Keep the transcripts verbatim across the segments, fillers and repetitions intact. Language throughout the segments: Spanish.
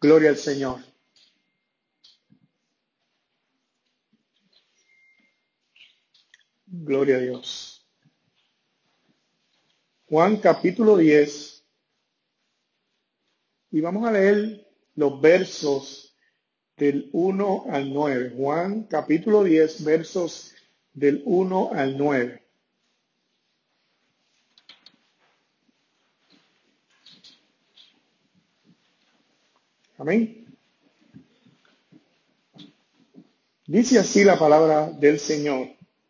Gloria al Señor. Gloria a Dios. Juan capítulo diez. Y vamos a leer los versos del uno al nueve. Juan capítulo diez, versos del uno al nueve. Amén. Dice así la palabra del Señor.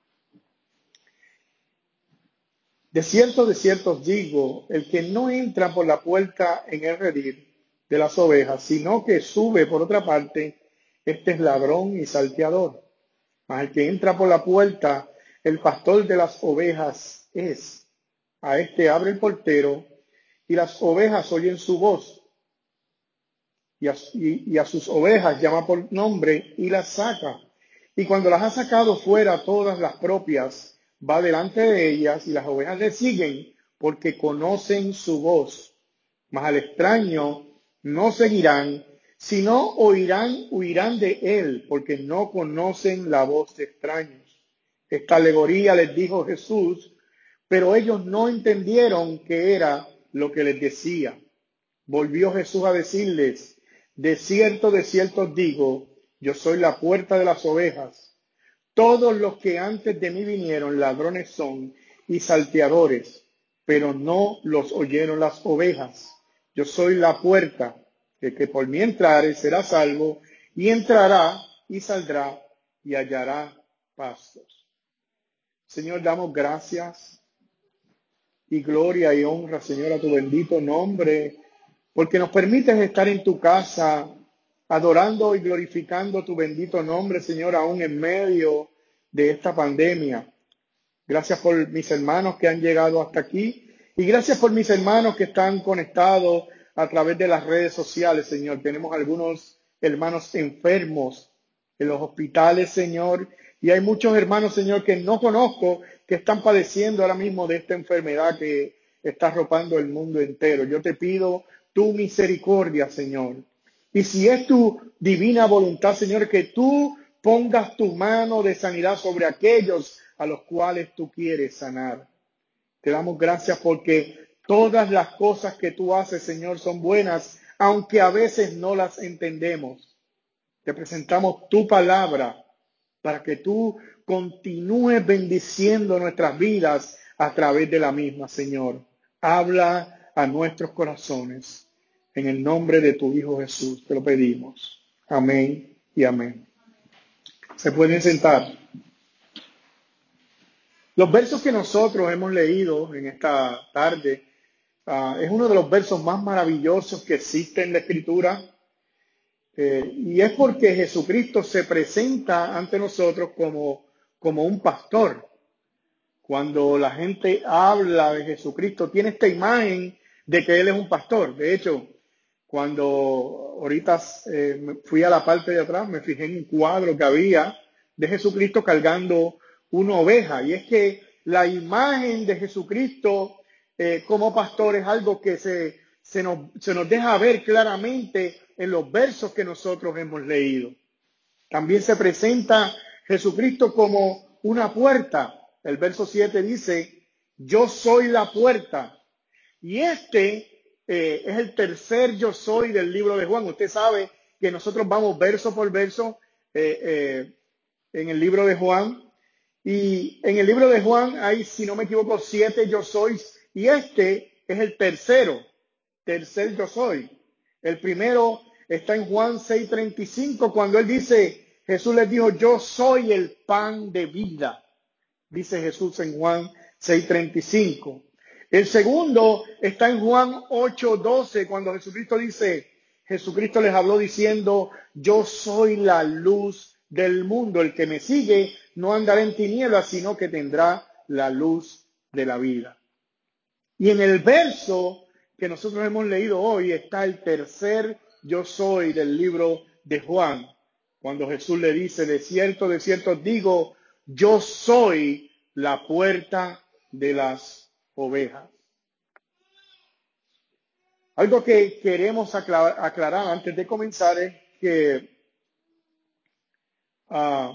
De cierto, de cierto os digo, el que no entra por la puerta en el redil de las ovejas, sino que sube por otra parte, este es ladrón y salteador. Mas el que entra por la puerta, el pastor de las ovejas es. A este abre el portero, y las ovejas oyen su voz, y a, y, y a sus ovejas llama por nombre y las saca. Y cuando las ha sacado fuera todas las propias, va delante de ellas, y las ovejas le siguen, porque conocen su voz. Mas al extraño no seguirán, sino oirán, huirán de él, porque no conocen la voz de extraños. Esta alegoría les dijo Jesús, pero ellos no entendieron qué era lo que les decía. Volvió Jesús a decirles, de cierto, de cierto os digo, yo soy la puerta de las ovejas. Todos los que antes de mí vinieron ladrones son y salteadores, pero no los oyeron las ovejas. Yo soy la puerta, el que por mí entrare será salvo, y entrará y saldrá y hallará pastos. Señor, damos gracias y gloria y honra, Señor, a tu bendito nombre, porque nos permites estar en tu casa, adorando y glorificando tu bendito nombre, Señor, aún en medio de esta pandemia. Gracias por mis hermanos que han llegado hasta aquí y gracias por mis hermanos que están conectados a través de las redes sociales, Señor. Tenemos algunos hermanos enfermos en los hospitales, Señor, y hay muchos hermanos, Señor, que no conozco, que están padeciendo ahora mismo de esta enfermedad que está arropando el mundo entero. Yo te pido tu misericordia, Señor. Y si es tu divina voluntad, Señor, que tú pongas tu mano de sanidad sobre aquellos a los cuales tú quieres sanar. Te damos gracias porque todas las cosas que tú haces, Señor, son buenas, aunque a veces no las entendemos. Te presentamos tu palabra para que tú continúes bendiciendo nuestras vidas a través de la misma, Señor. Habla a nuestros corazones. En el nombre de tu Hijo Jesús te lo pedimos. Amén y amén. Se pueden sentar. Los versos que nosotros hemos leído en esta tarde uh, es uno de los versos más maravillosos que existe en la Escritura. Eh, y es porque Jesucristo se presenta ante nosotros como, como un pastor. Cuando la gente habla de Jesucristo, tiene esta imagen de que Él es un pastor. De hecho, cuando ahorita eh, fui a la parte de atrás, me fijé en un cuadro que había de Jesucristo cargando una oveja. Y es que la imagen de Jesucristo eh, como pastor es algo que se, se, nos, se nos deja ver claramente en los versos que nosotros hemos leído. También se presenta Jesucristo como una puerta. El verso siete dice, yo soy la puerta. Y este eh, es el tercer yo soy del libro de Juan. Usted sabe que nosotros vamos verso por verso eh, eh, en el libro de Juan. Y en el libro de Juan hay, si no me equivoco, siete yo sois. Y este es el tercero, tercer yo soy. El primero está en Juan seis treinta y cinco, cuando él dice, Jesús les dijo, yo soy el pan de vida. Dice Jesús en Juan seis treinta y cinco. El segundo está en Juan ocho doce, cuando Jesucristo dice, Jesucristo les habló diciendo, yo soy la luz del mundo. El que me sigue no andará en tinieblas, sino que tendrá la luz de la vida. Y en el verso que nosotros hemos leído hoy está el tercer yo soy del libro de Juan. Cuando Jesús le dice, de cierto, de cierto digo, yo soy la puerta de las ovejas. Algo que queremos aclarar, aclarar antes de comenzar es que uh,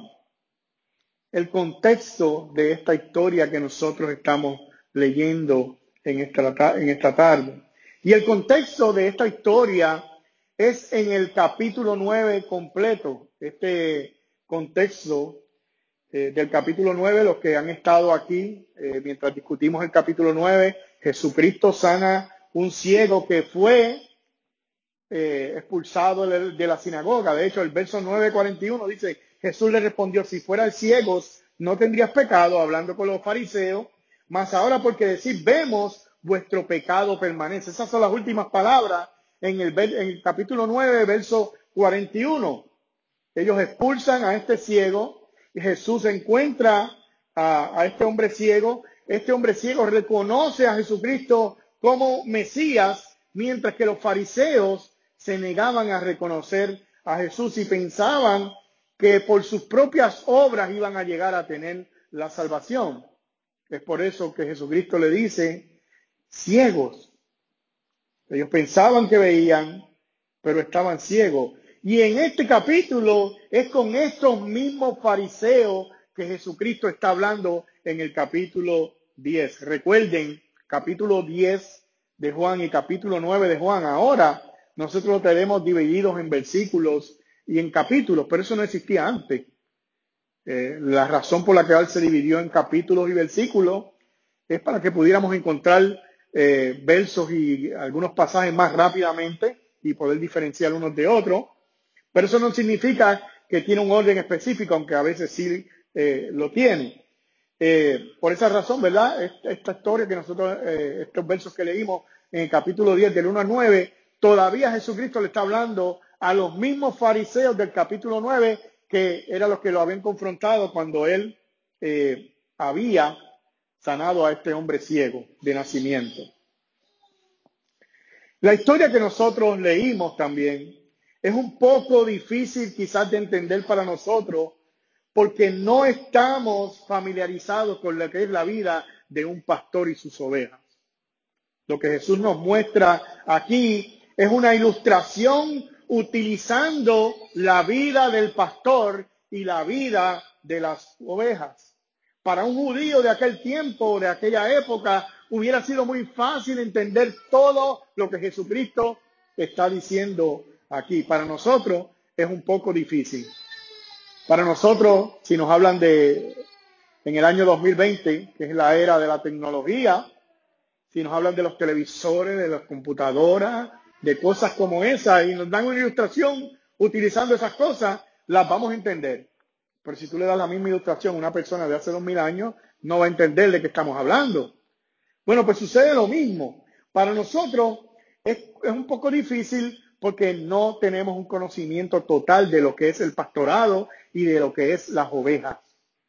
el contexto de esta historia que nosotros estamos leyendo en esta, en esta tarde. Y el contexto de esta historia es en el capítulo nueve completo. Este contexto eh, del capítulo nueve, los que han estado aquí eh, mientras discutimos el capítulo nueve, Jesucristo sana un ciego que fue eh, expulsado de la sinagoga. De hecho, el verso nueve cuarenta y uno dice, Jesús le respondió, si fueran ciegos, no tendrías pecado, hablando con los fariseos, mas ahora porque decís, vemos, vuestro pecado permanece. Esas son las últimas palabras en el, en el capítulo nueve, verso cuarenta y uno. Ellos expulsan a este ciego y Jesús encuentra a, a este hombre ciego. Este hombre ciego reconoce a Jesucristo como Mesías, mientras que los fariseos se negaban a reconocer a Jesús y pensaban que por sus propias obras iban a llegar a tener la salvación. Es por eso que Jesucristo le dice, ciegos. Ellos pensaban que veían, pero estaban ciegos. Y en este capítulo es con estos mismos fariseos que Jesucristo está hablando en el capítulo diez. Recuerden, capítulo diez de Juan y capítulo nueve de Juan. Ahora nosotros lo tenemos divididos en versículos y en capítulos, pero eso no existía antes. Eh, la razón por la que él se dividió en capítulos y versículos es para que pudiéramos encontrar eh, versos y algunos pasajes más rápidamente y poder diferenciar unos de otros. Pero eso no significa que tiene un orden específico, aunque a veces sí eh, lo tiene. Eh, por esa razón, ¿verdad? Esta, esta historia que nosotros, eh, estos versos que leímos en el capítulo diez, del uno al nueve, todavía Jesucristo le está hablando a los mismos fariseos del capítulo nueve, que eran los que lo habían confrontado cuando él eh, había sanado a este hombre ciego de nacimiento. La historia que nosotros leímos también es un poco difícil quizás de entender para nosotros porque no estamos familiarizados con lo que es la vida de un pastor y sus ovejas. Lo que Jesús nos muestra aquí es una ilustración utilizando la vida del pastor y la vida de las ovejas. Para un judío de aquel tiempo, de aquella época, hubiera sido muy fácil entender todo lo que Jesucristo está diciendo aquí. Para nosotros es un poco difícil. Para nosotros, si nos hablan de en el año dos mil veinte, que es la era de la tecnología, si nos hablan de los televisores, de las computadoras, de cosas como esas, y nos dan una ilustración utilizando esas cosas, las vamos a entender. Pero si tú le das la misma ilustración a una persona de hace dos mil años, no va a entender de qué estamos hablando. Bueno, pues sucede lo mismo. Para nosotros es, es un poco difícil porque no tenemos un conocimiento total de lo que es el pastorado y de lo que es las ovejas.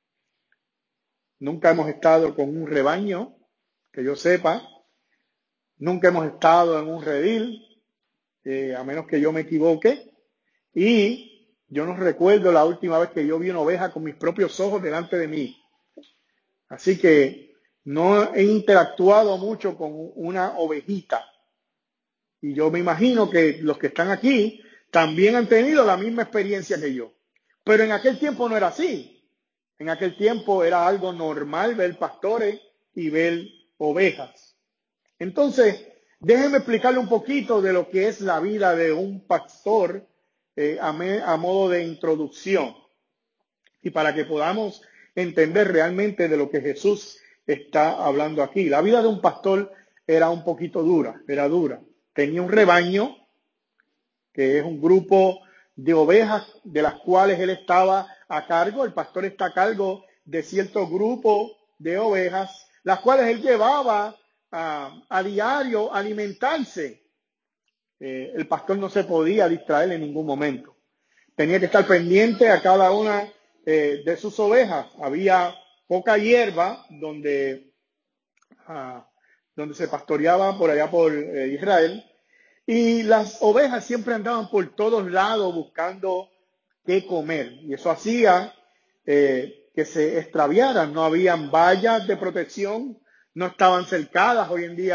Nunca hemos estado con un rebaño, que yo sepa. Nunca hemos estado en un redil, eh, a menos que yo me equivoque. Y yo no recuerdo la última vez que yo vi una oveja con mis propios ojos delante de mí. Así que no he interactuado mucho con una ovejita. Y yo me imagino que los que están aquí también han tenido la misma experiencia que yo. Pero en aquel tiempo no era así. En aquel tiempo era algo normal ver pastores y ver ovejas. Entonces, déjenme explicarle un poquito de lo que es la vida de un pastor eh, a, me, a modo de introducción. Y para que podamos entender realmente de lo que Jesús está hablando aquí. La vida de un pastor era un poquito dura, era dura. Tenía un rebaño, que es un grupo de ovejas de las cuales él estaba a cargo. El pastor está a cargo de cierto grupo de ovejas, las cuales él llevaba a, a diario a alimentarse. Eh, el pastor no se podía distraer en ningún momento. Tenía que estar pendiente a cada una eh, de sus ovejas. Había poca hierba donde, uh, donde se pastoreaba por allá por eh, Israel. Y las ovejas siempre andaban por todos lados buscando qué comer. Y eso hacía eh, que se extraviaran. No habían vallas de protección, no estaban cercadas. Hoy en día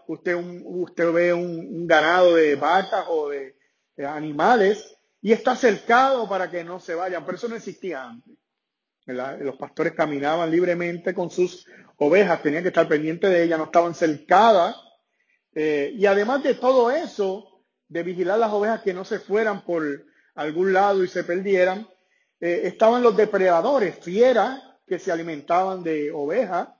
usted, un, usted ve un, un ganado de vacas o de, de animales y está cercado para que no se vayan, pero eso no existía antes, ¿verdad? Los pastores caminaban libremente con sus ovejas, tenían que estar pendientes de ellas, no estaban cercadas, eh, y además de todo eso, de vigilar las ovejas que no se fueran por algún lado y se perdieran, eh, estaban los depredadores, fieras que se alimentaban de ovejas,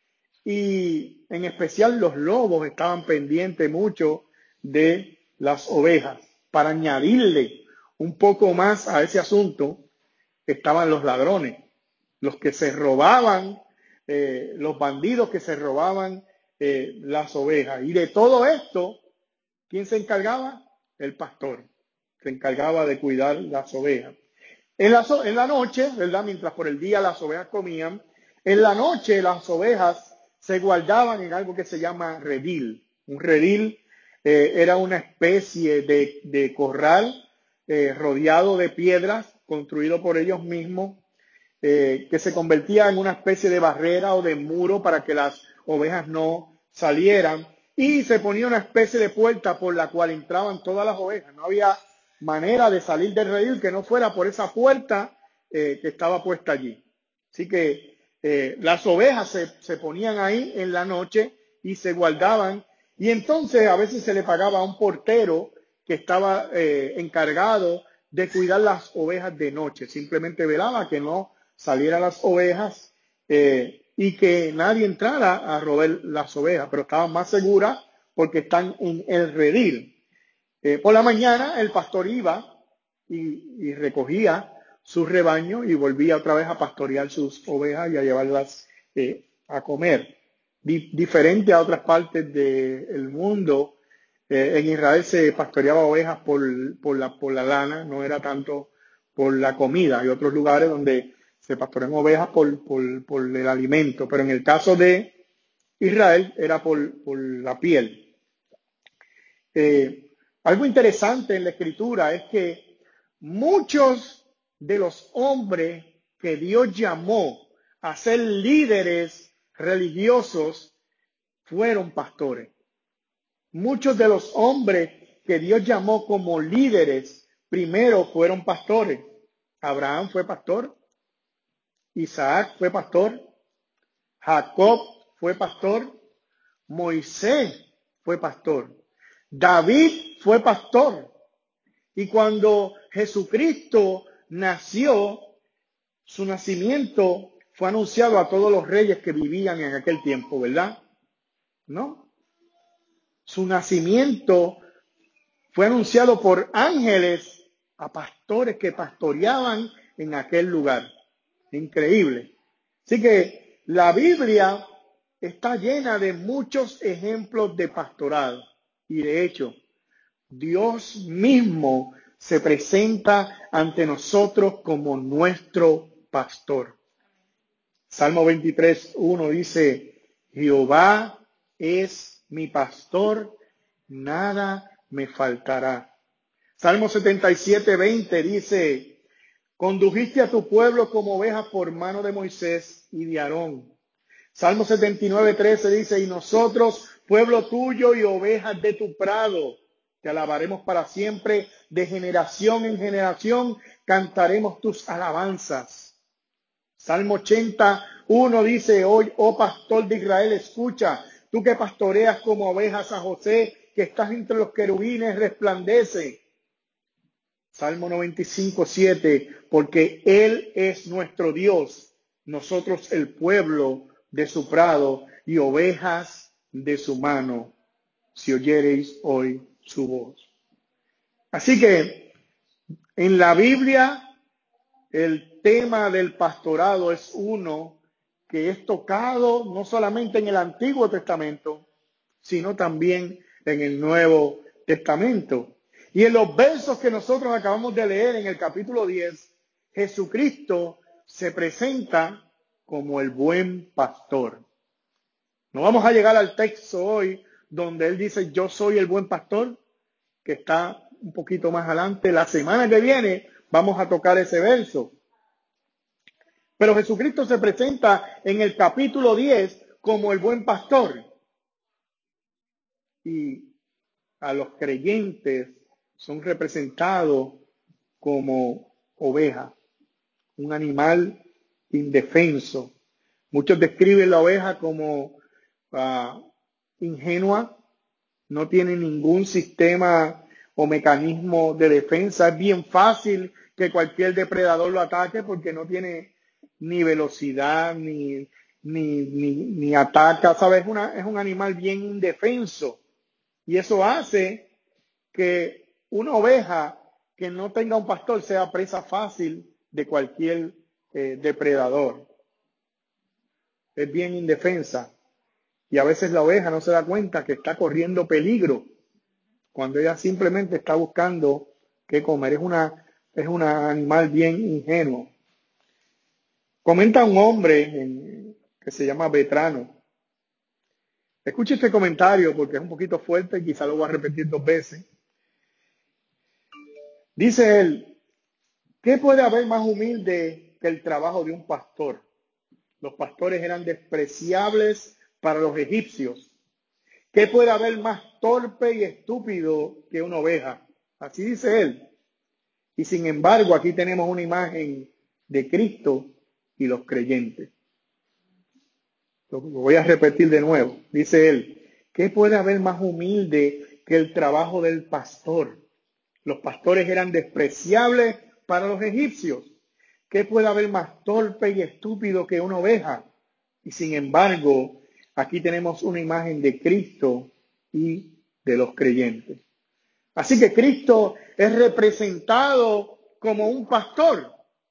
y en especial los lobos estaban pendientes mucho de las ovejas. Para añadirle un poco más a ese asunto, estaban los ladrones, los que se robaban, eh, los bandidos que se robaban eh, las ovejas. Y de todo esto, ¿quién se encargaba? El pastor. Se encargaba de cuidar las ovejas. En la, en la noche, ¿verdad? Mientras por el día las ovejas comían, en la noche las ovejas se guardaban en algo que se llama redil. Un redil eh, era una especie de, de corral eh, rodeado de piedras, construido por ellos mismos, eh, que se convertía en una especie de barrera o de muro para que las ovejas no salieran. Y se ponía una especie de puerta por la cual entraban todas las ovejas. No había manera de salir del redil que no fuera por esa puerta eh, que estaba puesta allí. Así que eh, las ovejas se, se ponían ahí en la noche y se guardaban, y entonces a veces se le pagaba a un portero que estaba eh, encargado de cuidar las ovejas de noche. Simplemente velaba que no salieran las ovejas eh, y que nadie entrara a robar las ovejas, pero estaban más seguras porque están en el redil. Eh, por la mañana el pastor iba y, y recogía su rebaño y volvía otra vez a pastorear sus ovejas y a llevarlas eh, a comer. Di diferente a otras partes del mundo, eh, en Israel se pastoreaba ovejas por, por, la, por la lana, no era tanto por la comida. Hay otros lugares donde se pastorean ovejas por, por, por el alimento, pero en el caso de Israel era por, por la piel. Eh, algo interesante en la escritura es que muchos de los hombres que Dios llamó a ser líderes religiosos fueron pastores. Muchos de los hombres que Dios llamó como líderes primero fueron pastores. Abraham fue pastor, Isaac fue pastor, Jacob fue pastor, Moisés fue pastor, David fue pastor. Y cuando Jesucristo nació, su nacimiento fue anunciado a todos los reyes que vivían en aquel tiempo, ¿verdad? ¿No? Su nacimiento fue anunciado por ángeles a pastores que pastoreaban en aquel lugar. Increíble. Así que la Biblia está llena de muchos ejemplos de pastorado. Y de hecho, Dios mismo se presenta ante nosotros como nuestro pastor. Salmo veintitrés, uno dice, Jehová es mi pastor, nada me faltará. Salmo setenta y siete, veinte dice, condujiste a tu pueblo como ovejas por mano de Moisés y de Aarón. Salmo setenta y nueve, trece dice, y nosotros, pueblo tuyo y ovejas de tu prado, te alabaremos para siempre, de generación en generación cantaremos tus alabanzas. Salmo ochenta, uno dice, hoy, oh pastor de Israel, escucha, tú que pastoreas como ovejas a José, que estás entre los querubines, resplandece. Salmo noventa y cinco, siete, porque Él es nuestro Dios, nosotros el pueblo de su prado y ovejas de su mano, si oyereis hoy su voz. Así que en la Biblia el tema del pastorado es uno que es tocado no solamente en el Antiguo Testamento, sino también en el Nuevo Testamento. Y en los versos que nosotros acabamos de leer en el capítulo diez, Jesucristo se presenta como el buen pastor. No vamos a llegar al texto hoy donde él dice, yo soy el buen pastor, que está un poquito más adelante. La semana que viene vamos a tocar ese verso. Pero Jesucristo se presenta en el capítulo diez como el buen pastor. y a los creyentes son representados como oveja, un animal indefenso. Muchos describen la oveja como uh, ingenua, no tiene ningún sistema o mecanismo de defensa. Es bien fácil que cualquier depredador lo ataque porque no tiene ni velocidad, ni, ni, ni, ni ataca, ¿sabes? Es, una, es un animal bien indefenso. Y eso hace que una oveja que no tenga un pastor sea presa fácil de cualquier eh, depredador. Es bien indefensa. Y a veces la oveja no se da cuenta que está corriendo peligro cuando ella simplemente está buscando qué comer. Es una, es un animal bien ingenuo. Comenta un hombre en, que se llama Vetrano. Escuche este comentario porque es un poquito fuerte y quizá lo voy a repetir dos veces. Dice él, ¿qué puede haber más humilde que el trabajo de un pastor? Los pastores eran despreciables para los egipcios. ¿Qué puede haber más torpe y estúpido que una oveja? Así dice él. Y sin embargo, aquí tenemos una imagen de Cristo y los creyentes. Lo voy a repetir de nuevo. Dice él, ¿qué puede haber más humilde que el trabajo del pastor? Los pastores eran despreciables para los egipcios. ¿Qué puede haber más torpe y estúpido que una oveja? Y sin embargo, aquí tenemos una imagen de Cristo y de los creyentes. Así que Cristo es representado como un pastor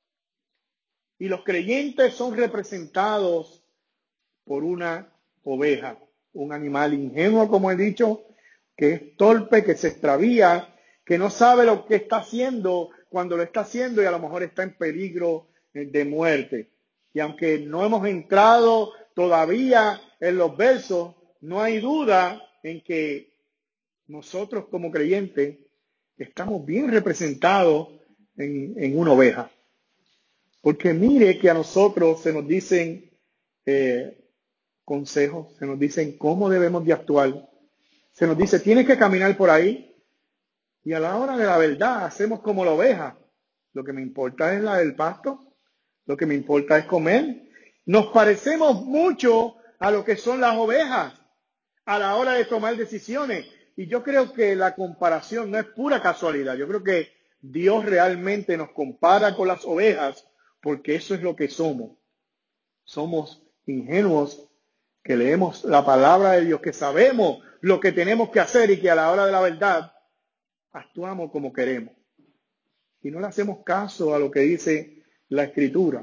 y los creyentes son representados por una oveja, un animal ingenuo, como he dicho, que es torpe, que se extravía, que no sabe lo que está haciendo cuando lo está haciendo y a lo mejor está en peligro de muerte. Y aunque no hemos entrado todavía en los versos, no hay duda en que nosotros como creyentes estamos bien representados en, en una oveja. Porque mire que a nosotros se nos dicen eh, consejos, se nos dicen cómo debemos de actuar. Se nos dice, tienes que caminar por ahí. Y a la hora de la verdad hacemos como la oveja. Lo que me importa es la del pasto. Lo que me importa es comer. Nos parecemos mucho a lo que son las ovejas a la hora de tomar decisiones. Y yo creo que la comparación no es pura casualidad. Yo creo que Dios realmente nos compara con las ovejas porque eso es lo que somos. Somos ingenuos que leemos la palabra de Dios, que sabemos lo que tenemos que hacer y que a la hora de la verdad actuamos como queremos. Y no le hacemos caso a lo que dice la Escritura.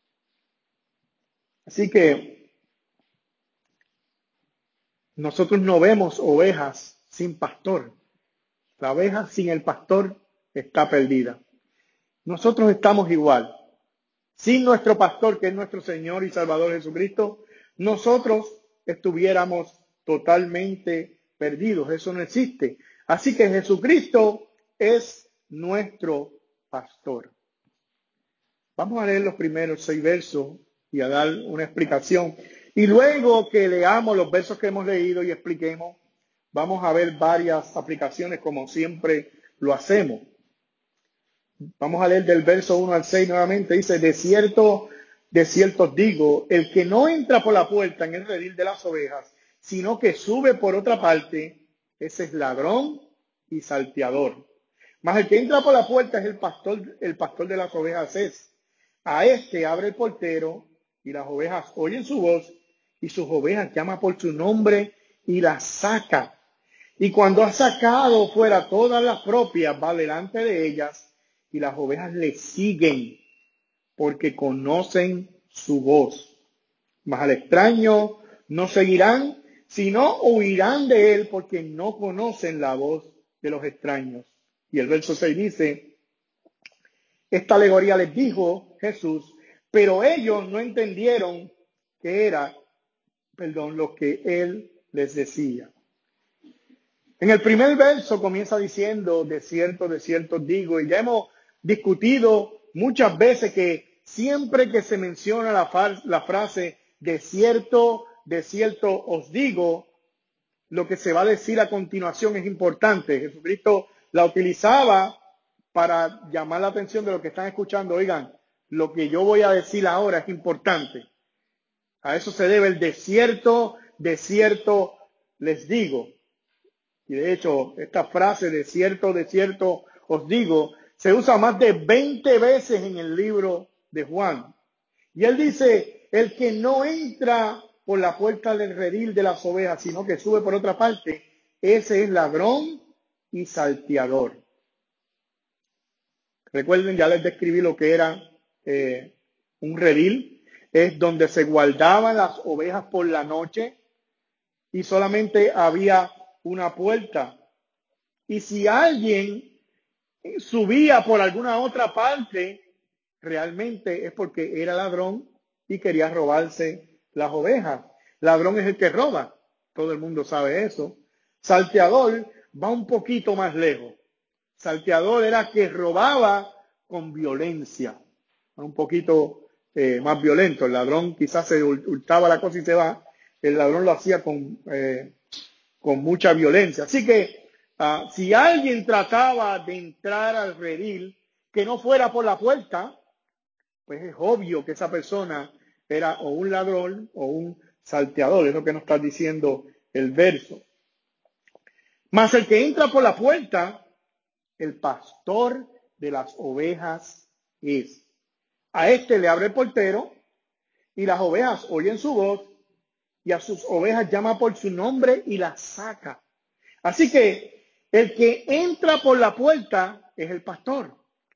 Así que nosotros no vemos ovejas sin pastor. La oveja sin el pastor está perdida. Nosotros estamos igual. Sin nuestro pastor, que es nuestro Señor y Salvador Jesucristo, nosotros estuviéramos totalmente perdidos. Eso no existe. Así que Jesucristo es nuestro pastor. Vamos a leer los primeros seis versos y a dar una explicación. Y luego que leamos los versos que hemos leído y expliquemos, vamos a ver varias aplicaciones como siempre lo hacemos. Vamos a leer del verso uno al seis nuevamente. Dice, de cierto, de cierto os digo, el que no entra por la puerta en el redil de las ovejas, sino que sube por otra parte, ese es ladrón y salteador. Mas el que entra por la puerta es el pastor, el pastor de las ovejas es. A este abre el portero y las ovejas oyen su voz y sus ovejas llama por su nombre y las saca. Y cuando ha sacado fuera todas las propias, va delante de ellas y las ovejas le siguen porque conocen su voz. Mas al extraño no seguirán, sino huirán de él porque no conocen la voz de los extraños. Y el verso seis dice, esta alegoría les dijo Jesús, pero ellos no entendieron que era, perdón, lo que él les decía. En el primer verso comienza diciendo, de cierto, de cierto digo, y ya hemos discutido muchas veces que siempre que se menciona la, la frase de cierto, de cierto os digo, lo que se va a decir a continuación es importante. Jesucristo la utilizaba para llamar la atención de los que están escuchando. Oigan, lo que yo voy a decir ahora es importante. A eso se debe el desierto, desierto, les digo. Y de hecho, esta frase, desierto, desierto, os digo, se usa más de veinte veces en el libro de Juan. Y él dice, el que no entra por la puerta del redil de las ovejas, sino que sube por otra parte, ese es ladrón y salteador. Recuerden, ya les describí lo que era eh, un redil. Es donde se guardaban las ovejas por la noche y solamente había una puerta. Y si alguien subía por alguna otra parte, realmente es porque era ladrón y quería robarse las ovejas. Ladrón es el que roba, todo el mundo sabe eso. Salteador va un poquito más lejos. Salteador era que robaba con violencia, un poquito eh, más violento. El ladrón quizás se hurtaba la cosa y se va. El ladrón lo hacía con, eh, con mucha violencia. Así que uh, si alguien trataba de entrar al redil que no fuera por la puerta, pues es obvio que esa persona era o un ladrón o un salteador. Es lo que nos está diciendo el verso. Mas el que entra por la puerta, el pastor de las ovejas es. A este le abre el portero y las ovejas oyen su voz y a sus ovejas llama por su nombre y las saca. Así que el que entra por la puerta es el pastor.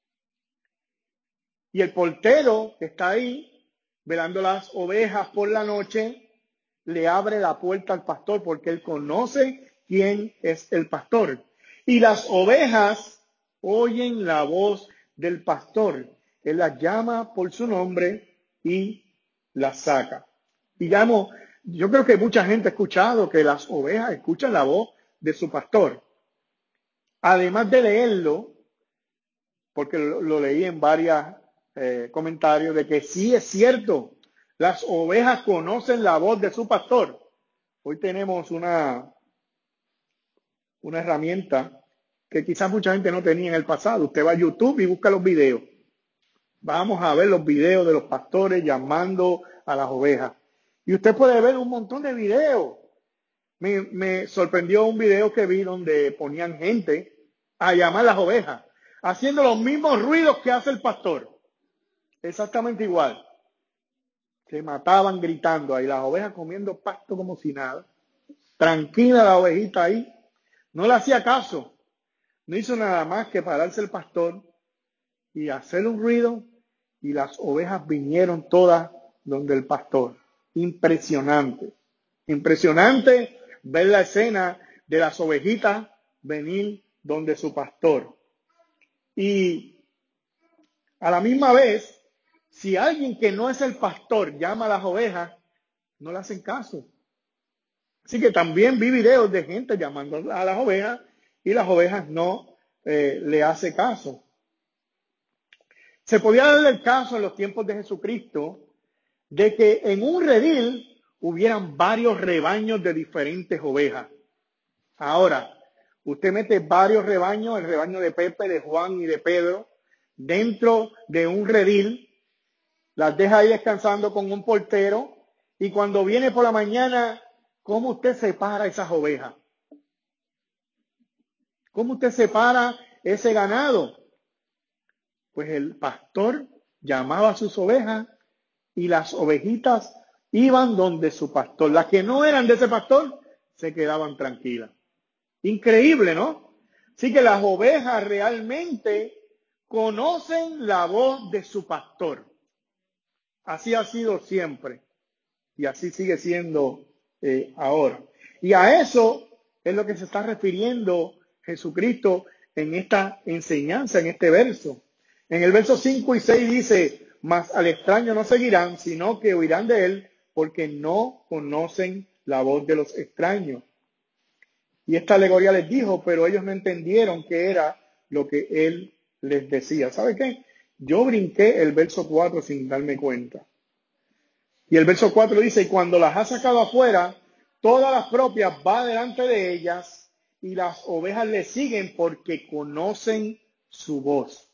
Y el portero que está ahí velando las ovejas por la noche le abre la puerta al pastor porque él conoce quién es el pastor. Y las ovejas oyen la voz del pastor. Él las llama por su nombre y las saca. Digamos, yo creo que mucha gente ha escuchado que las ovejas escuchan la voz de su pastor. Además de leerlo, porque lo, lo leí en varios eh, comentarios, de que sí es cierto, las ovejas conocen la voz de su pastor. Hoy tenemos una, una herramienta que quizás mucha gente no tenía en el pasado. Usted va a YouTube y busca los videos. Vamos a ver los videos de los pastores llamando a las ovejas. Y usted puede ver un montón de videos. Me, me sorprendió un video que vi donde ponían gente a llamar a las ovejas, haciendo los mismos ruidos que hace el pastor. Exactamente igual. Se mataban gritando ahí, las ovejas comiendo pasto como si nada. Tranquila la ovejita ahí. No le hacía caso. No hizo nada más que pararse el pastor y hacer un ruido y las ovejas vinieron todas donde el pastor. Impresionante. Impresionante ver la escena de las ovejitas venir donde su pastor. Y a la misma vez, si alguien que no es el pastor llama a las ovejas, no le hacen caso. Así que también vi videos de gente llamando a las ovejas y las ovejas no eh, le hacen caso. Se podía dar el caso en los tiempos de Jesucristo de que en un redil hubieran varios rebaños de diferentes ovejas. Ahora, usted mete varios rebaños, el rebaño de Pepe, de Juan y de Pedro, dentro de un redil, las deja ahí descansando con un portero y cuando viene por la mañana, ¿cómo usted separa esas ovejas? ¿Cómo usted separa ese ganado? Pues el pastor llamaba a sus ovejas y las ovejitas iban donde su pastor. Las que no eran de ese pastor se quedaban tranquilas. Increíble, ¿no? Así que las ovejas realmente conocen la voz de su pastor. Así ha sido siempre y así sigue siendo eh, ahora. Y a eso es lo que se está refiriendo Jesucristo en esta enseñanza, en este verso. En el verso cinco y seis dice, mas al extraño no seguirán, sino que huirán de él, porque no conocen la voz de los extraños. Y esta alegoría les dijo, pero ellos no entendieron qué era lo que él les decía. ¿Sabe qué? Yo brinqué el verso cuatro sin darme cuenta. Y el verso cuatro dice, y cuando las ha sacado afuera, todas las propias va delante de ellas y las ovejas le siguen porque conocen su voz.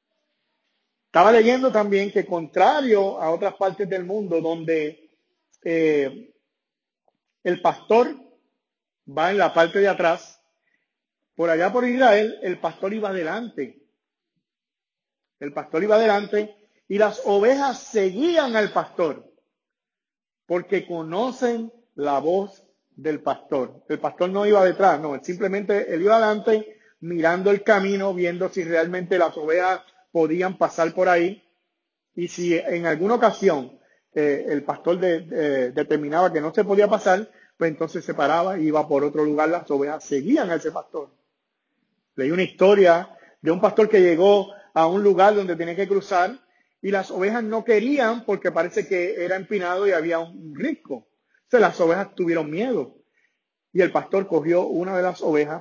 Estaba leyendo también que contrario a otras partes del mundo donde eh, el pastor va en la parte de atrás, por allá por Israel el pastor iba adelante. El pastor iba adelante y las ovejas seguían al pastor porque conocen la voz del pastor. El pastor no iba detrás, no, simplemente él iba adelante mirando el camino, viendo si realmente las ovejas podían pasar por ahí. Y si en alguna ocasión eh, el pastor de, de, determinaba que no se podía pasar, pues entonces se paraba y iba por otro lugar. Las ovejas seguían a ese pastor. Leí una historia de un pastor que llegó a un lugar donde tenía que cruzar y las ovejas no querían porque parece que era empinado y había un risco. Entonces las ovejas tuvieron miedo y el pastor cogió una de las ovejas,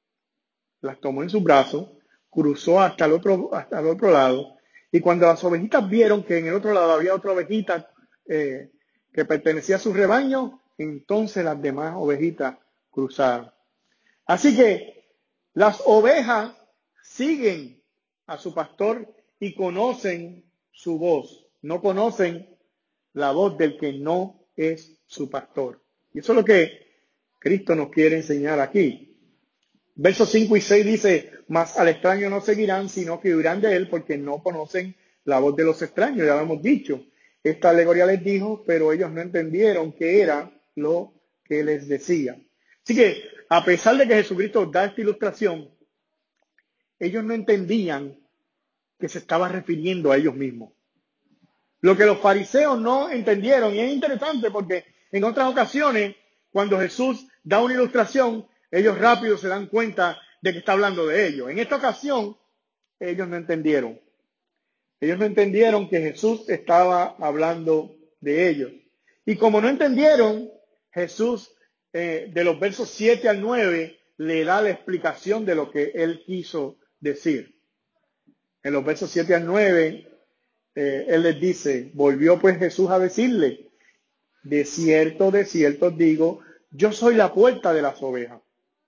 las tomó en sus brazos, cruzó hasta el otro, hasta el otro lado y cuando las ovejitas vieron que en el otro lado había otra ovejita eh, que pertenecía a su rebaño, entonces las demás ovejitas cruzaron. Así que las ovejas siguen a su pastor y conocen su voz. No conocen la voz del que no es su pastor. Y eso es lo que Cristo nos quiere enseñar aquí. Versos cinco y seis dice, mas al extraño no seguirán, sino que huirán de él porque no conocen la voz de los extraños. Ya lo hemos dicho. Esta alegoría les dijo, pero ellos no entendieron qué era lo que les decía. Así que, a pesar de que Jesucristo da esta ilustración, ellos no entendían que se estaba refiriendo a ellos mismos. Lo que los fariseos no entendieron, y es interesante porque en otras ocasiones, cuando Jesús da una ilustración, ellos rápido se dan cuenta de que está hablando de ellos. En esta ocasión, ellos no entendieron. Ellos no entendieron que Jesús estaba hablando de ellos. Y como no entendieron, Jesús, eh, de los versos siete al nueve, le da la explicación de lo que él quiso decir. En los versos siete al nueve, eh, él les dice, volvió pues Jesús a decirle, de cierto, de cierto os digo, yo soy la puerta de las ovejas.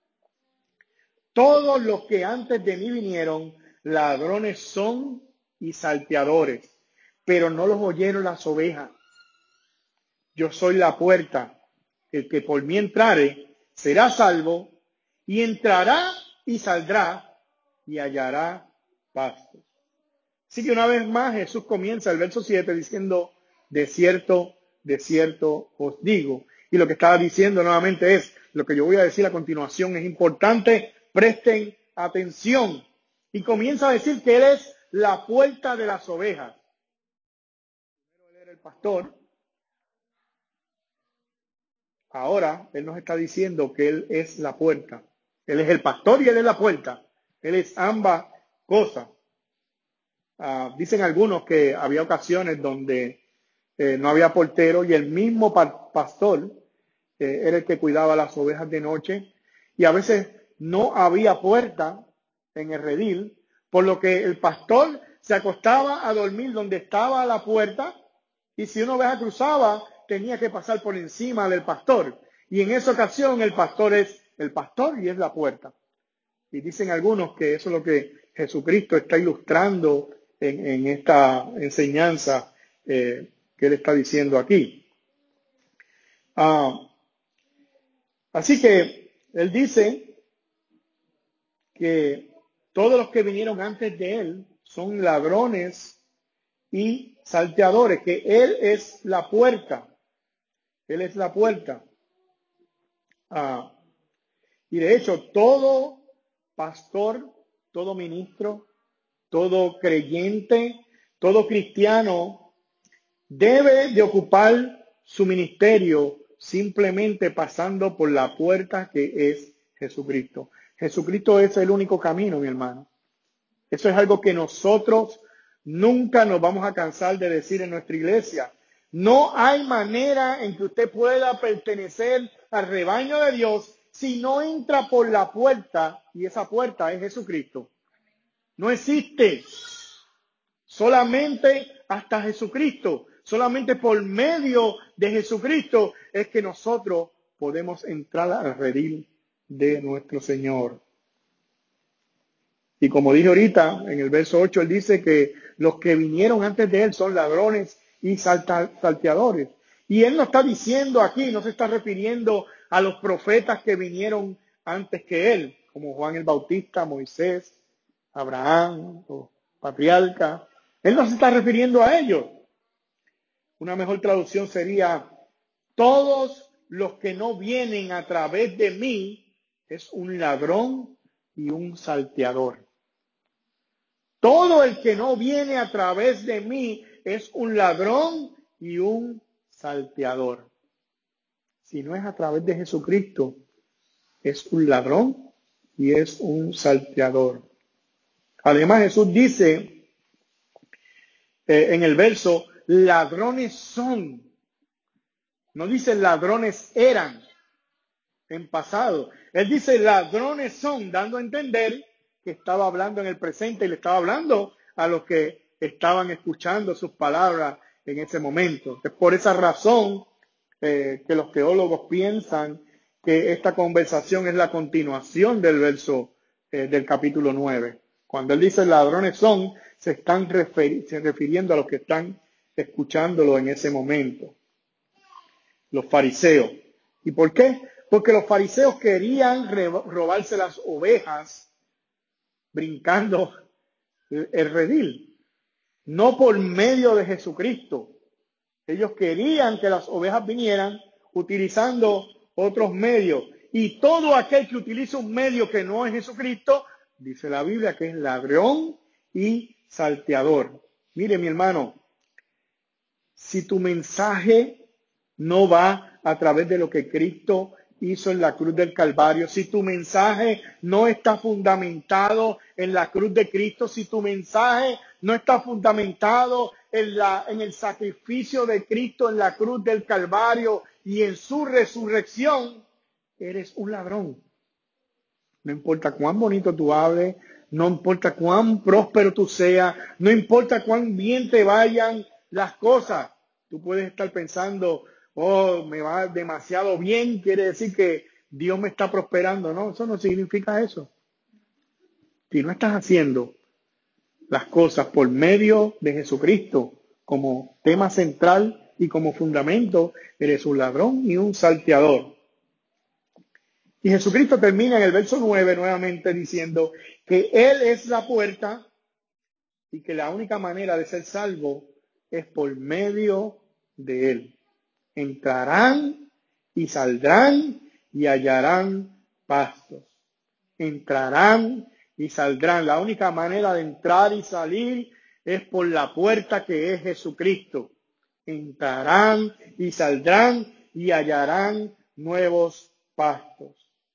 Todos los que antes de mí vinieron, ladrones son y salteadores, pero no los oyeron las ovejas. Yo soy la puerta. El que por mí entrare será salvo, y entrará y saldrá y hallará pastos. Así que una vez más Jesús comienza el verso siete diciendo, de cierto, de cierto os digo. Y lo que estaba diciendo nuevamente es, lo que yo voy a decir a continuación es importante, presten atención. Y comienza a decir que Él es la puerta de las ovejas. Primero Él era el pastor. Ahora Él nos está diciendo que Él es la puerta. Él es el pastor y Él es la puerta. Él es ambas cosas. Uh, dicen algunos que había ocasiones donde eh, no había portero y el mismo pa pastor eh, era el que cuidaba las ovejas de noche y a veces no había puerta en el redil, por lo que el pastor se acostaba a dormir donde estaba la puerta y si una oveja cruzaba tenía que pasar por encima del pastor y en esa ocasión el pastor es el pastor y es la puerta. Y dicen algunos que eso es lo que Jesucristo está ilustrando en, en esta enseñanza eh, que él está diciendo aquí. Ah, así que él dice que todos los que vinieron antes de él son ladrones y salteadores, que él es la puerta. Él es la puerta. Ah, y de hecho, todo pastor, todo ministro, todo creyente, todo cristiano debe de ocupar su ministerio simplemente pasando por la puerta que es Jesucristo. Jesucristo es el único camino, mi hermano. Eso es algo que nosotros nunca nos vamos a cansar de decir en nuestra iglesia. No hay manera en que usted pueda pertenecer al rebaño de Dios si no entra por la puerta, y esa puerta es Jesucristo. No existe. Solamente hasta Jesucristo, solamente por medio de Jesucristo es que nosotros podemos entrar al redil de nuestro Señor. Y como dije ahorita, en el verso ocho, él dice que los que vinieron antes de él son ladrones y salta, salteadores. Y él no está diciendo aquí, no se está refiriendo a los profetas que vinieron antes que él, como Juan el Bautista, Moisés, Abraham, los patriarcas. Él no se está refiriendo a ellos. Una mejor traducción sería: todos los que no vienen a través de mí es un ladrón y un salteador. Todo el que no viene a través de mí es un ladrón y un salteador. Si no es a través de Jesucristo, es un ladrón y es un salteador. Además, Jesús dice eh, en el verso, ladrones son. No dice ladrones eran en pasado. Él dice ladrones son, dando a entender que estaba hablando en el presente y le estaba hablando a los que estaban escuchando sus palabras en ese momento. Es por esa razón eh, que los teólogos piensan que esta conversación es la continuación del verso eh, del capítulo nueve. Cuando él dice ladrones son, se están referi- se refiriendo a los que están escuchándolo en ese momento. Los fariseos. ¿Y por qué? Porque los fariseos querían robarse las ovejas brincando el redil, no por medio de Jesucristo. Ellos querían que las ovejas vinieran utilizando otros medios. Y todo aquel que utiliza un medio que no es Jesucristo, dice la Biblia que es ladrón y salteador. Mire, mi hermano, si tu mensaje no va a través de lo que Cristo hizo en la cruz del Calvario, si tu mensaje no está fundamentado en la cruz de Cristo, si tu mensaje no está fundamentado en, la, en el sacrificio de Cristo en la cruz del Calvario y en su resurrección, eres un ladrón. No importa cuán bonito tú hables, no importa cuán próspero tú seas, no importa cuán bien te vayan las cosas. Tú puedes estar pensando, oh, me va demasiado bien, quiere decir que Dios me está prosperando. No, eso no significa eso. Si no estás haciendo las cosas por medio de Jesucristo como tema central y como fundamento, eres un ladrón y un salteador. Y Jesucristo termina en el verso nueve nuevamente diciendo que Él es la puerta y que la única manera de ser salvo es por medio de Él. Entrarán y saldrán y hallarán pastos. Entrarán y saldrán. La única manera de entrar y salir es por la puerta que es Jesucristo. Entrarán y saldrán y hallarán nuevos pastos.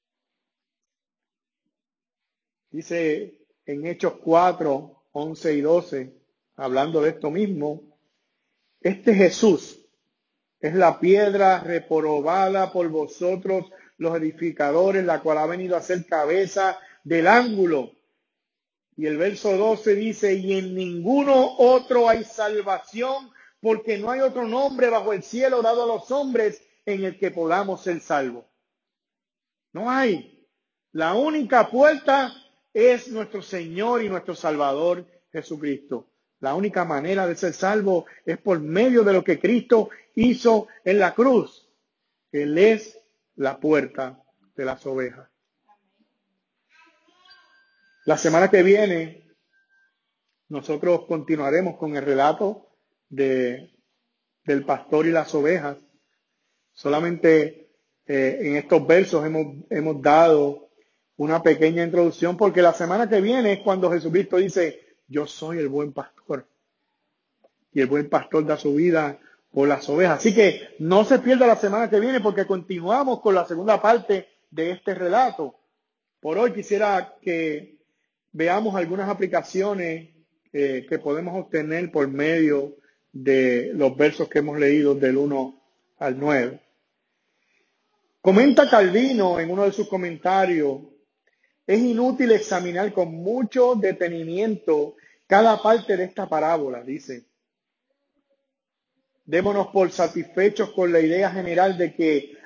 Dice en Hechos cuatro, once y doce, hablando de esto mismo, este Jesús es la piedra reprobada por vosotros los edificadores, la cual ha venido a ser cabeza del ángulo. Y el verso doce dice, y en ninguno otro hay salvación, porque no hay otro nombre bajo el cielo dado a los hombres en el que podamos ser salvos. No hay. La única puerta es nuestro Señor y nuestro Salvador Jesucristo. La única manera de ser salvo es por medio de lo que Cristo hizo en la cruz. Él es la puerta de las ovejas. La semana que viene nosotros continuaremos con el relato de, del pastor y las ovejas. Solamente eh, en estos versos hemos, hemos dado una pequeña introducción, porque la semana que viene es cuando Jesucristo dice, yo soy el buen pastor. Y el buen pastor da su vida por las ovejas. Así que no se pierda la semana que viene, porque continuamos con la segunda parte de este relato. Por hoy quisiera que veamos algunas aplicaciones eh, que podemos obtener por medio de los versos que hemos leído del uno al nueve. Comenta Calvino en uno de sus comentarios, es inútil examinar con mucho detenimiento cada parte de esta parábola, dice. Démonos por satisfechos con la idea general de que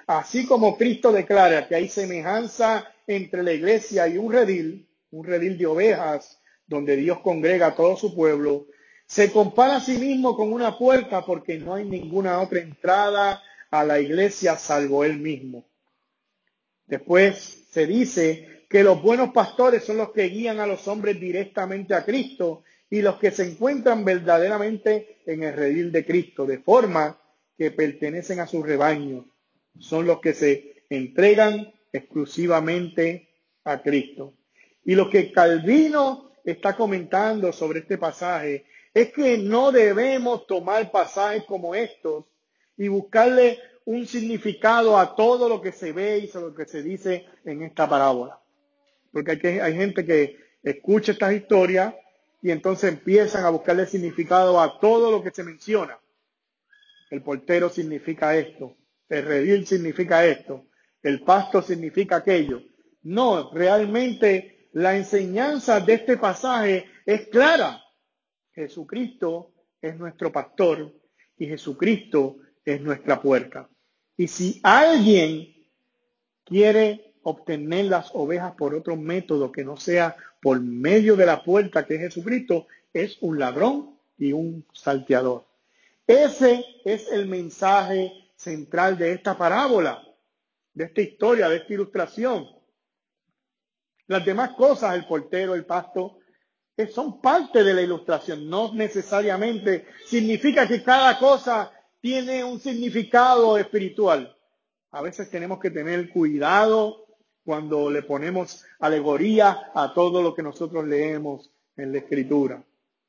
así como Cristo declara que hay semejanza entre la iglesia y un redil, un redil de ovejas, donde Dios congrega a todo su pueblo, se compara a sí mismo con una puerta porque no hay ninguna otra entrada a la iglesia salvo él mismo. Después se dice que los buenos pastores son los que guían a los hombres directamente a Cristo y los que se encuentran verdaderamente en el redil de Cristo, de forma que pertenecen a su rebaño. Son los que se entregan exclusivamente a Cristo. Y lo que Calvino está comentando sobre este pasaje es que no debemos tomar pasajes como estos y buscarle un significado a todo lo que se ve y a lo que se dice en esta parábola. Porque hay, que, hay gente que escucha estas historias y entonces empiezan a buscarle significado a todo lo que se menciona. El portero significa esto, el redil significa esto, el pasto significa aquello. No, realmente la enseñanza de este pasaje es clara. Jesucristo es nuestro pastor y Jesucristo es nuestra puerta. Y si alguien quiere obtener las ovejas por otro método que no sea por medio de la puerta que es Jesucristo, es un ladrón y un salteador. Ese es el mensaje central de esta parábola, de esta historia, de esta ilustración. Las demás cosas, el portero, el pasto, son parte de la ilustración. No necesariamente significa que cada cosa tiene un significado espiritual. A veces tenemos que tener cuidado cuando le ponemos alegoría a todo lo que nosotros leemos en la Escritura.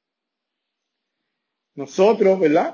Nosotros, ¿verdad?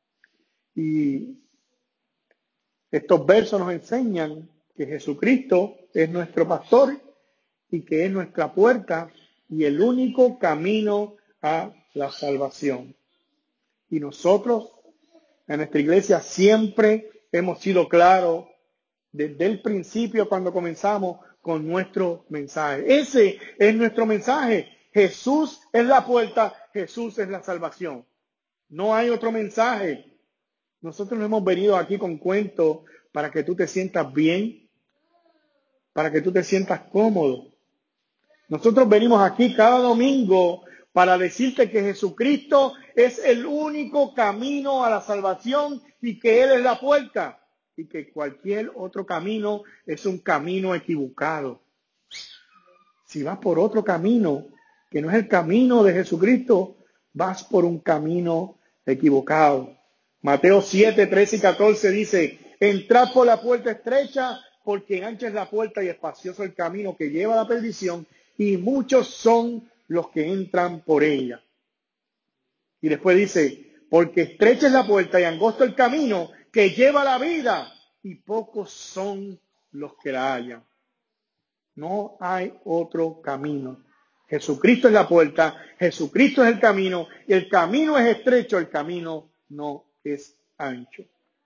Y estos versos nos enseñan que Jesucristo es nuestro pastor y que es nuestra puerta y el único camino a la salvación. Y nosotros, en nuestra iglesia, siempre hemos sido claros desde el principio cuando comenzamos con nuestro mensaje. Ese es nuestro mensaje. Jesús es la puerta, Jesús es la salvación. No hay otro mensaje. Nosotros no hemos venido aquí con cuentos para que tú te sientas bien, para que tú te sientas cómodo. Nosotros venimos aquí cada domingo para decirte que Jesucristo es el único camino a la salvación y que Él es la puerta y que cualquier otro camino es un camino equivocado. Si vas por otro camino que no es el camino de Jesucristo, vas por un camino equivocado. Mateo siete, trece y catorce dice, entrad por la puerta estrecha, porque ancha es la puerta y espacioso el camino que lleva a la perdición, y muchos son los que entran por ella. Y después dice, porque estrecha es la puerta y angosto el camino que lleva a la vida, y pocos son los que la hallan. No hay otro camino. Jesucristo es la puerta, Jesucristo es el camino, y el camino es estrecho, el camino no es ancho.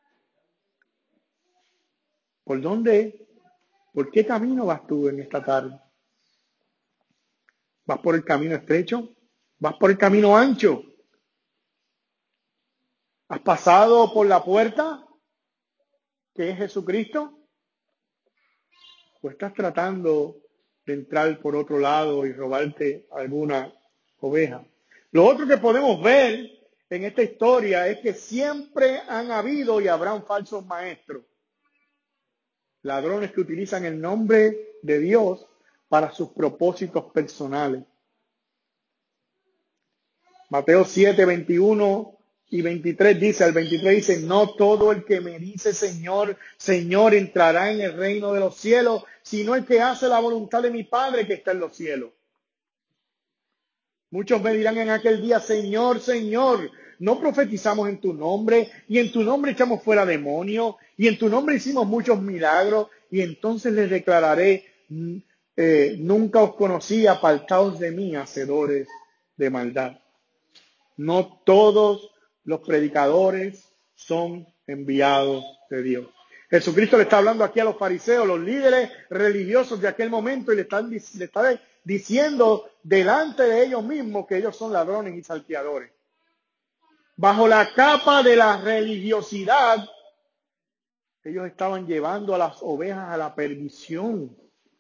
¿Por dónde? ¿Por qué camino vas tú en esta tarde? ¿Vas por el camino estrecho? ¿Vas por el camino ancho? ¿Has pasado por la puerta que es Jesucristo? ¿O estás tratando de entrar por otro lado y robarte alguna oveja? Lo otro que podemos ver en esta historia es que siempre han habido y habrán falsos maestros. Ladrones que utilizan el nombre de Dios para sus propósitos personales. Mateo siete, veintiuno y veintitrés dice, al veintitrés dice, no todo el que me dice Señor, Señor entrará en el reino de los cielos, sino el que hace la voluntad de mi Padre que está en los cielos. Muchos me dirán en aquel día, Señor, Señor, no profetizamos en tu nombre, y en tu nombre echamos fuera demonios, y en tu nombre hicimos muchos milagros, y entonces les declararé, eh, nunca os conocí, apartaos de mí, hacedores de maldad. No todos los predicadores son enviados de Dios. Jesucristo le está hablando aquí a los fariseos, los líderes religiosos de aquel momento, y le, están, le está diciendo delante de ellos mismos que ellos son ladrones y salteadores. Bajo la capa de la religiosidad Ellos estaban llevando a las ovejas a la perdición.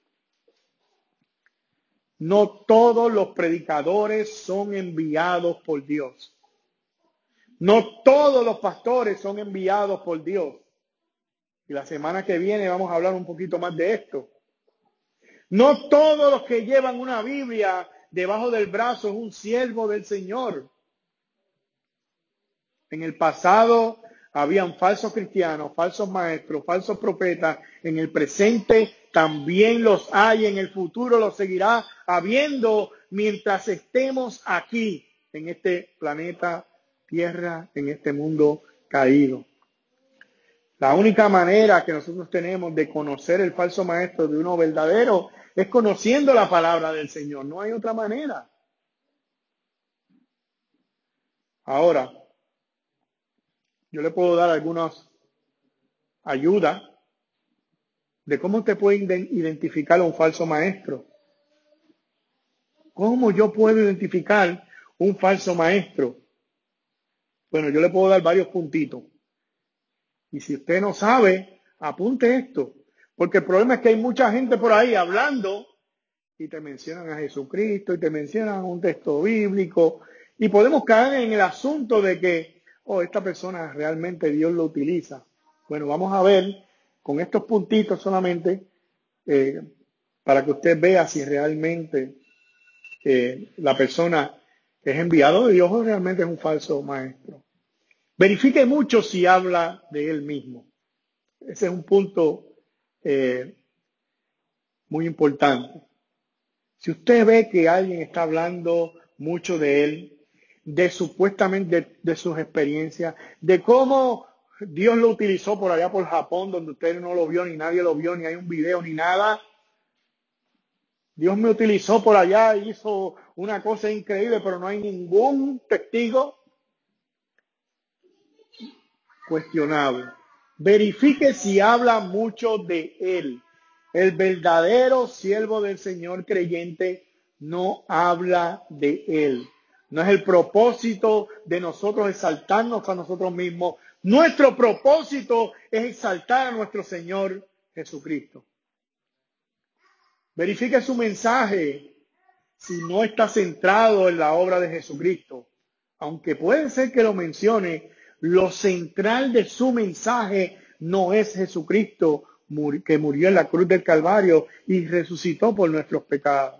No todos los predicadores son enviados por Dios. No todos los pastores son enviados por Dios. Y la semana que viene vamos a hablar un poquito más de esto. No todos los que llevan una Biblia debajo del brazo es un siervo del Señor. En el pasado habían falsos cristianos, falsos maestros, falsos profetas. En el presente también los hay. En el futuro los seguirá habiendo mientras estemos aquí, en este planeta Tierra, en este mundo caído. La única manera que nosotros tenemos de conocer el falso maestro de uno verdadero es conociendo la palabra del Señor. No hay otra manera. Ahora, yo le puedo dar algunas ayudas de cómo usted puede identificar a un falso maestro. ¿Cómo yo puedo identificar un falso maestro? Bueno, yo le puedo dar varios puntitos. Y si usted no sabe, apunte esto. Porque el problema es que hay mucha gente por ahí hablando y te mencionan a Jesucristo y te mencionan un texto bíblico. Y podemos caer en el asunto de que, oh, esta persona realmente Dios lo utiliza. Bueno, vamos a ver con estos puntitos solamente eh, para que usted vea si realmente eh, la persona es enviado de Dios o realmente es un falso maestro. Verifique mucho si habla de él mismo. Ese es un punto eh, muy importante. Si usted ve que alguien está hablando mucho de él, de supuestamente de, de sus experiencias, de cómo Dios lo utilizó por allá por Japón, donde usted no lo vio, ni nadie lo vio, ni hay un video, ni nada. Dios me utilizó por allá, hizo una cosa increíble, pero no hay ningún testigo. Cuestionable. Verifique si habla mucho de él. El verdadero siervo del Señor creyente no habla de él. No es el propósito de nosotros exaltarnos a nosotros mismos. Nuestro propósito es exaltar a nuestro Señor Jesucristo. Verifique su mensaje si no está centrado en la obra de Jesucristo. Aunque puede ser que lo mencione, lo central de su mensaje no es Jesucristo que murió en la cruz del Calvario y resucitó por nuestros pecados.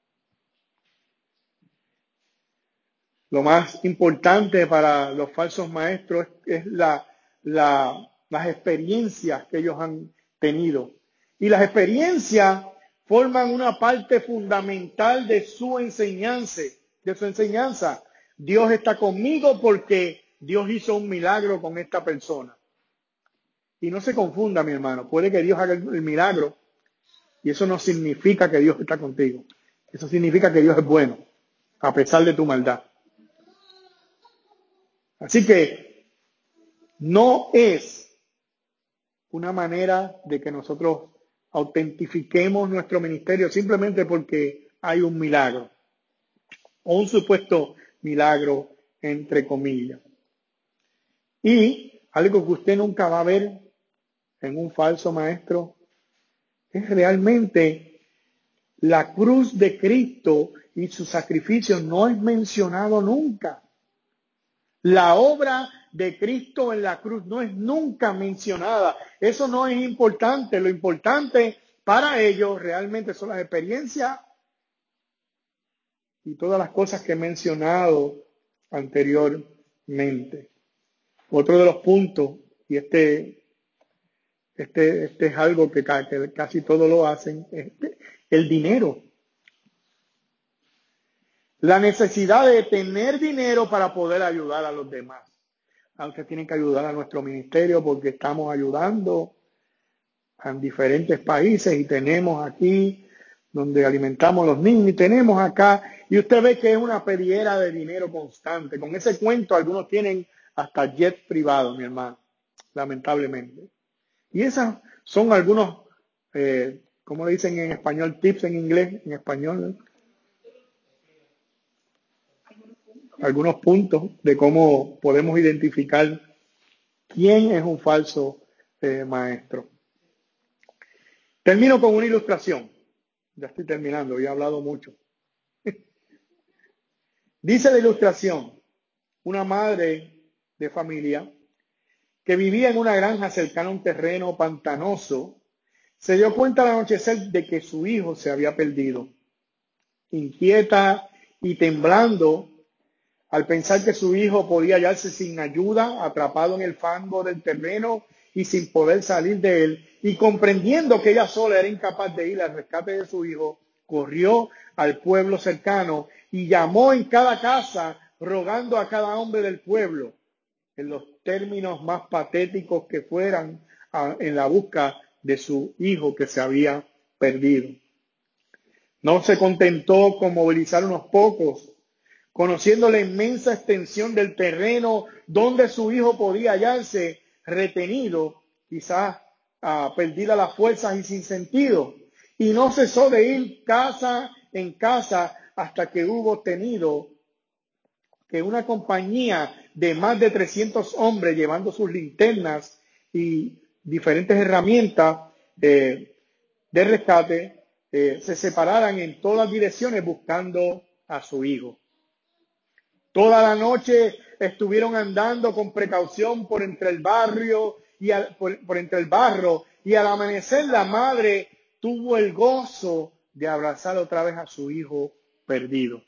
Lo más importante para los falsos maestros es la, la, las experiencias que ellos han tenido. Y las experiencias forman una parte fundamental de su enseñanza, de su enseñanza. Dios está conmigo porque Dios hizo un milagro con esta persona. Y no se confunda, mi hermano. Puede que Dios haga el milagro y eso no significa que Dios está contigo. Eso significa que Dios es bueno, a pesar de tu maldad. Así que no es una manera de que nosotros autentifiquemos nuestro ministerio simplemente porque hay un milagro o un supuesto milagro, entre comillas. Y algo que usted nunca va a ver en un falso maestro es realmente la cruz de Cristo y su sacrificio no es mencionado nunca. La obra de Cristo en la cruz no es nunca mencionada. Eso no es importante. Lo importante para ellos realmente son las experiencias y todas las cosas que he mencionado anteriormente. Otro de los puntos, y este, este, este es algo que, que casi todos lo hacen, es el dinero. La necesidad de tener dinero para poder ayudar a los demás. Aunque tienen que ayudar a nuestro ministerio porque estamos ayudando en diferentes países y tenemos aquí donde alimentamos a los niños y tenemos acá. Y usted ve que es una pediera de dinero constante. Con ese cuento algunos tienen hasta jet privado, mi hermano, lamentablemente. Y esas son algunos, eh, ¿cómo le dicen en español? Tips en inglés, en español, ¿no? Algunos puntos de cómo podemos identificar quién es un falso eh, maestro. Termino con una ilustración. Ya estoy terminando, ya he hablado mucho. Dice la ilustración, una madre de familia que vivía en una granja cercana a un terreno pantanoso, se dio cuenta al anochecer de que su hijo se había perdido. Inquieta y temblando, al pensar que su hijo podía hallarse sin ayuda, atrapado en el fango del terreno y sin poder salir de él, y comprendiendo que ella sola era incapaz de ir al rescate de su hijo, corrió al pueblo cercano y llamó en cada casa, rogando a cada hombre del pueblo, en los términos más patéticos que fueran, a, en la busca de su hijo que se había perdido. No se contentó con movilizar unos pocos, conociendo la inmensa extensión del terreno donde su hijo podía hallarse retenido, quizás uh, perdida las fuerzas y sin sentido. Y no cesó de ir casa en casa hasta que hubo tenido que una compañía de más de trescientos hombres llevando sus linternas y diferentes herramientas eh, de rescate eh, se separaran en todas direcciones buscando a su hijo. Toda la noche estuvieron andando con precaución por entre el barrio y al, por, por entre el barro, y al amanecer la madre tuvo el gozo de abrazar otra vez a su hijo perdido.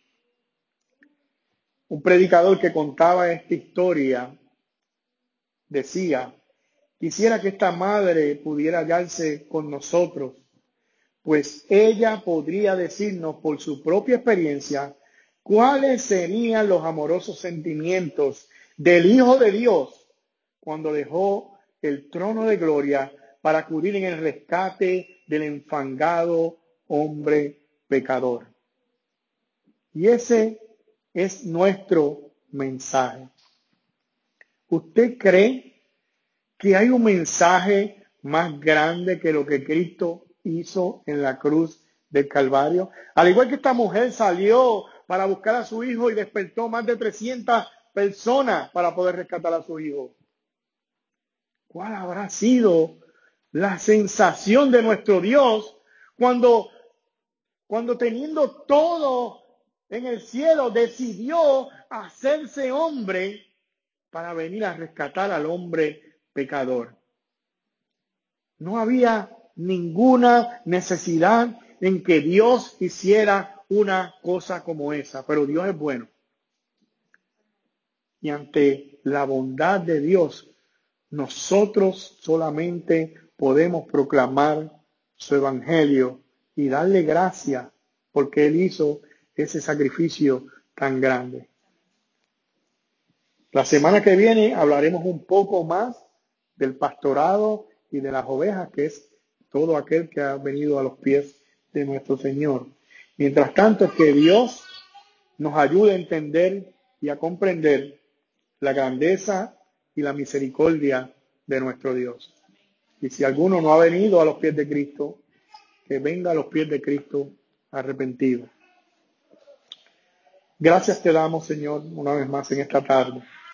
Un predicador que contaba esta historia decía: quisiera que esta madre pudiera hallarse con nosotros, pues ella podría decirnos por su propia experiencia cuáles serían los amorosos sentimientos del Hijo de Dios cuando dejó el trono de gloria para acudir en el rescate del enfangado hombre pecador. Y ese es nuestro mensaje. ¿Usted cree que hay un mensaje más grande que lo que Cristo hizo en la cruz del Calvario? Al igual que esta mujer salió para buscar a su hijo y despertó más de trescientas personas para poder rescatar a su hijo. ¿Cuál habrá sido la sensación de nuestro Dios cuando, cuando teniendo todo en el cielo decidió hacerse hombre para venir a rescatar al hombre pecador? No había ninguna necesidad en que Dios hiciera una cosa como esa, pero Dios es bueno. Y ante la bondad de Dios, nosotros solamente podemos proclamar su evangelio y darle gracias porque Él hizo ese sacrificio tan grande. La semana que viene hablaremos un poco más del pastorado y de las ovejas, que es todo aquel que ha venido a los pies de nuestro Señor. Mientras tanto, que Dios nos ayude a entender y a comprender la grandeza y la misericordia de nuestro Dios. Y si alguno no ha venido a los pies de Cristo, que venga a los pies de Cristo arrepentido. Gracias te damos, Señor, una vez más en esta tarde.